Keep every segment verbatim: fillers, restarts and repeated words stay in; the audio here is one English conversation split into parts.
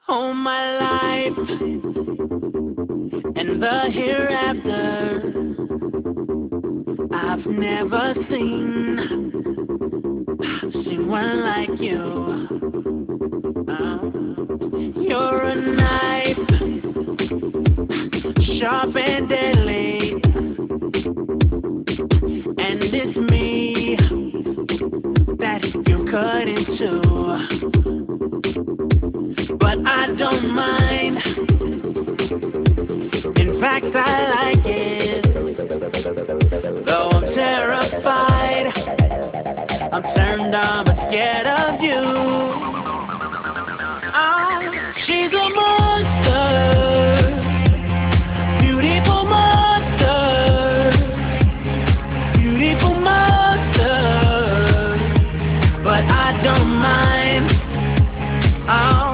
All my life and the hereafter, I've never seen seen one like you. Uh, you're a knife, sharp and deadly, and it's me that you cut into. But I don't mind. In fact, I like it. Though I'm terrified, I'm turned on but scared of you. Ah, she's a monster, beautiful monster, beautiful monster. But I don't mind. Oh.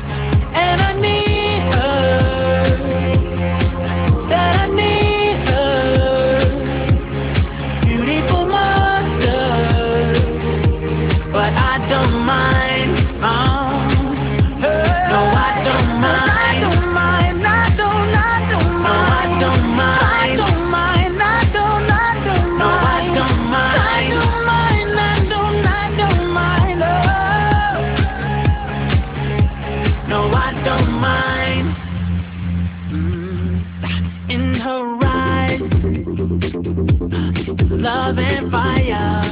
Love and fire,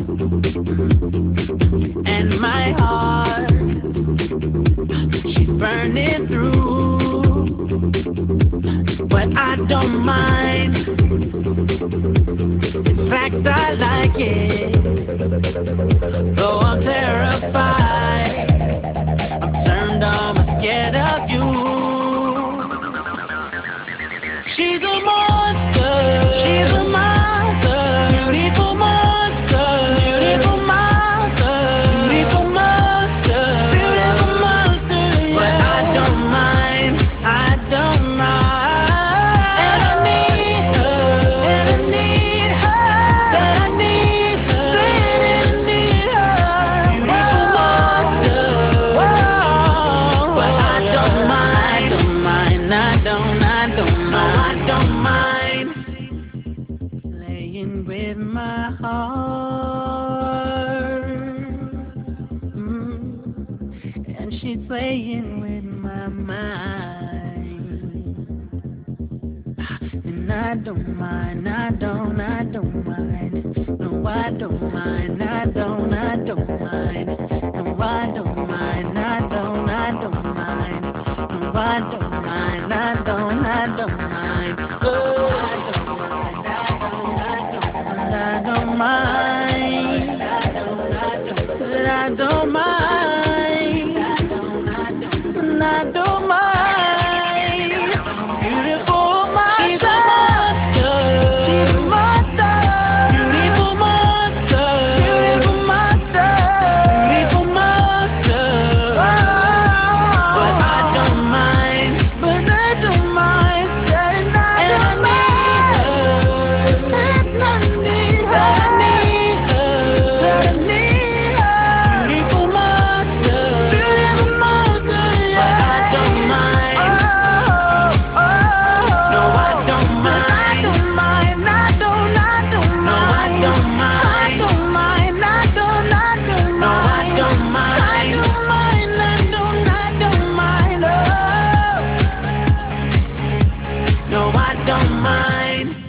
and my heart, she's burning through. But I don't mind. In fact, I like it. Though I'm terrified, I'm turned on, I'm scared of you. She's a monster. She's a monster. Beautiful monster, beautiful monster, beautiful monster, beautiful monster. Yeah. But I don't mind, I don't mind. And I need her, and I need her, that I need her, that I need her. Beautiful monster. Whoa. But I don't mind, don't mind, I don't, I don't mind, no, I don't mind. Playing with my heart, mm. And she's playing with my mind. And I don't mind, I don't, I don't mind. No, I don't mind, I don't, I don't mind. No, I don't mind, I don't, I don't mind. No, I don't mind, I don't, I don't mind. Oh, I don't mind, I don't mind, I don't mind. Beautiful monster, she's a monster, she's a monster. Beautiful monster, beautiful monster, beautiful monster. But I don't mind, but I don't mind. And I don't mind. No, I don't mind.